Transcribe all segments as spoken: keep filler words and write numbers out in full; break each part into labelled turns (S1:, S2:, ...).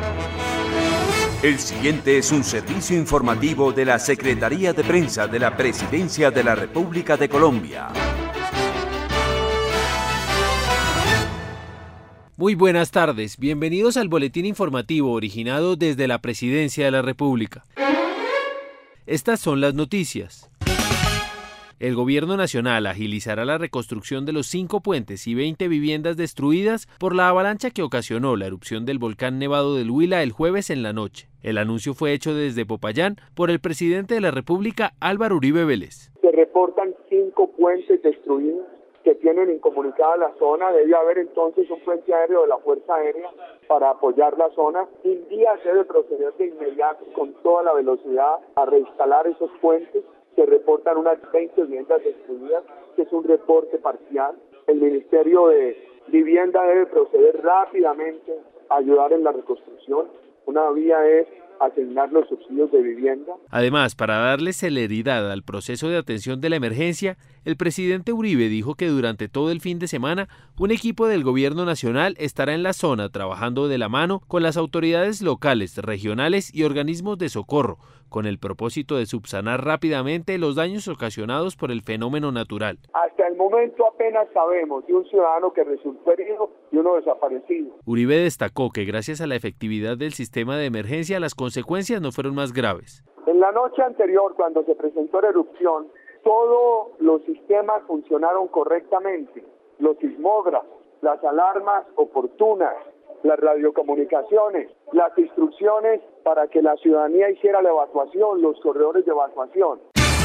S1: El siguiente es un servicio informativo de la Secretaría de Prensa de la Presidencia de la República de Colombia.
S2: Muy buenas tardes, bienvenidos al boletín informativo originado desde la Presidencia de la República. Estas son las noticias. El Gobierno Nacional agilizará la reconstrucción de los cinco puentes y veinte viviendas destruidas por la avalancha que ocasionó la erupción del volcán Nevado del Huila el jueves en la noche. El anuncio fue hecho desde Popayán por el presidente de la República, Álvaro Uribe Vélez.
S3: Se reportan cinco puentes destruidos que tienen incomunicada la zona. Debe haber entonces un puente aéreo de la Fuerza Aérea para apoyar la zona. Indía se debe proceder de inmediato con toda la velocidad a reinstalar esos puentes. Se reportan unas veinte viviendas destruidas, que es un reporte parcial. El Ministerio de Vivienda debe proceder rápidamente a ayudar en la reconstrucción. Una vía es asignar los subsidios de vivienda.
S2: Además, para darle celeridad al proceso de atención de la emergencia, el presidente Uribe dijo que durante todo el fin de semana un equipo del Gobierno Nacional estará en la zona trabajando de la mano con las autoridades locales, regionales y organismos de socorro, con el propósito de subsanar rápidamente los daños ocasionados por el fenómeno natural.
S3: Hasta el momento apenas sabemos de un ciudadano que resultó herido y uno desaparecido.
S2: Uribe destacó que gracias a la efectividad del sistema de emergencia las consecuencias no fueron más graves.
S3: En la noche anterior, cuando se presentó la erupción, todos los sistemas funcionaron correctamente. Los sismógrafos, las alarmas oportunas, las radiocomunicaciones, las instrucciones para que la ciudadanía hiciera la evacuación, los corredores de evacuación.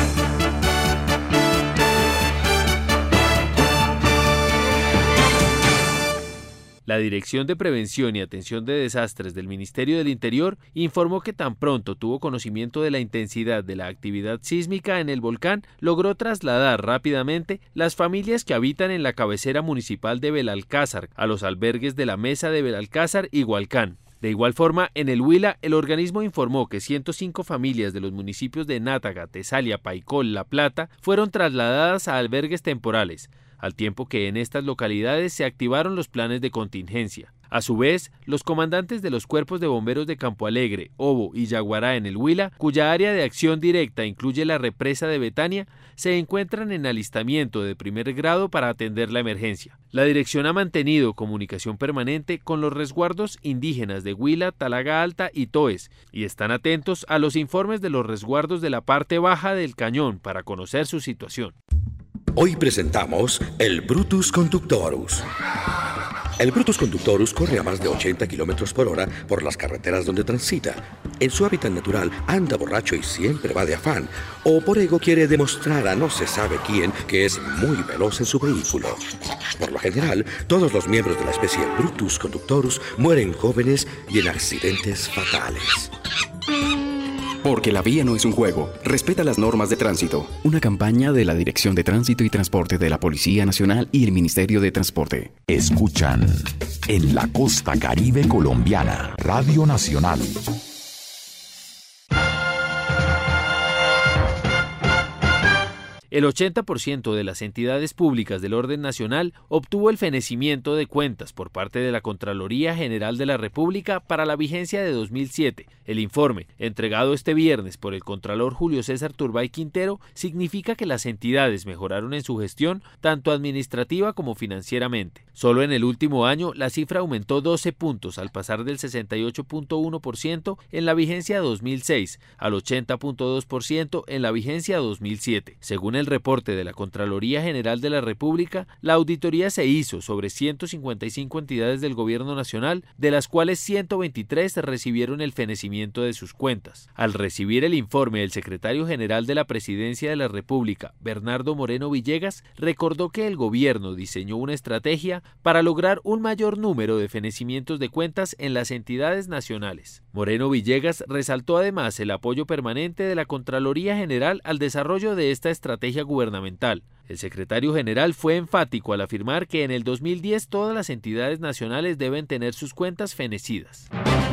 S2: La Dirección de Prevención y Atención de Desastres del Ministerio del Interior informó que tan pronto tuvo conocimiento de la intensidad de la actividad sísmica en el volcán, logró trasladar rápidamente las familias que habitan en la cabecera municipal de Belalcázar a los albergues de la Mesa de Belalcázar y Hualcán. De igual forma, en el Huila, el organismo informó que ciento cinco familias de los municipios de Nátaga, Tesalia, Paicol, La Plata fueron trasladadas a albergues temporales, al tiempo que en estas localidades se activaron los planes de contingencia. A su vez, los comandantes de los cuerpos de bomberos de Campo Alegre, Obo y Yaguará en el Huila, cuya área de acción directa incluye la represa de Betania, se encuentran en alistamiento de primer grado para atender la emergencia. La dirección ha mantenido comunicación permanente con los resguardos indígenas de Huila, Talaga Alta y Toes y están atentos a los informes de los resguardos de la parte baja del cañón para conocer su situación.
S4: Hoy presentamos el Brutus Conductorus. El Brutus Conductorus corre a más de ochenta kilómetros por hora por las carreteras donde transita. En su hábitat natural anda borracho y siempre va de afán, o por ego quiere demostrar a no se sabe quién que es muy veloz en su vehículo. Por lo general, todos los miembros de la especie Brutus Conductorus mueren jóvenes y en accidentes fatales.
S5: Porque la vía no es un juego. Respeta las normas de tránsito. Una campaña de la Dirección de Tránsito y Transporte de la Policía Nacional y el Ministerio de Transporte.
S6: Escuchan en la costa caribe colombiana, Radio Nacional.
S2: El ochenta por ciento de las entidades públicas del orden nacional obtuvo el fenecimiento de cuentas por parte de la Contraloría General de la República para la vigencia de dos mil siete. El informe, entregado este viernes por el Contralor Julio César Turbay Quintero, significa que las entidades mejoraron en su gestión, tanto administrativa como financieramente. Solo en el último año, la cifra aumentó doce puntos al pasar del sesenta y ocho punto uno por ciento en la vigencia dos mil seis al ochenta punto dos por ciento en la vigencia dos mil siete. Según el reporte de la Contraloría General de la República, la auditoría se hizo sobre ciento cincuenta y cinco entidades del Gobierno Nacional, de las cuales ciento veintitrés recibieron el fenecimiento de sus cuentas. Al recibir el informe del secretario general de la Presidencia de la República, Bernardo Moreno Villegas, recordó que el gobierno diseñó una estrategia para lograr un mayor número de fenecimientos de cuentas en las entidades nacionales. Moreno Villegas resaltó además el apoyo permanente de la Contraloría General al desarrollo de esta estrategia gubernamental. El secretario general fue enfático al afirmar que en el dos mil diez todas las entidades nacionales deben tener sus cuentas fenecidas.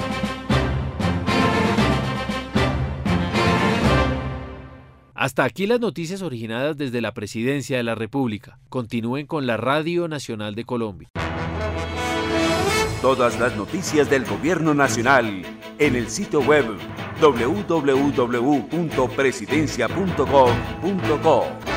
S2: Hasta aquí las noticias originadas desde la Presidencia de la República. Continúen con la Radio Nacional de Colombia.
S1: todas las noticias del Gobierno Nacional en el sitio web doble u doble u doble u punto presidencia punto gov punto co.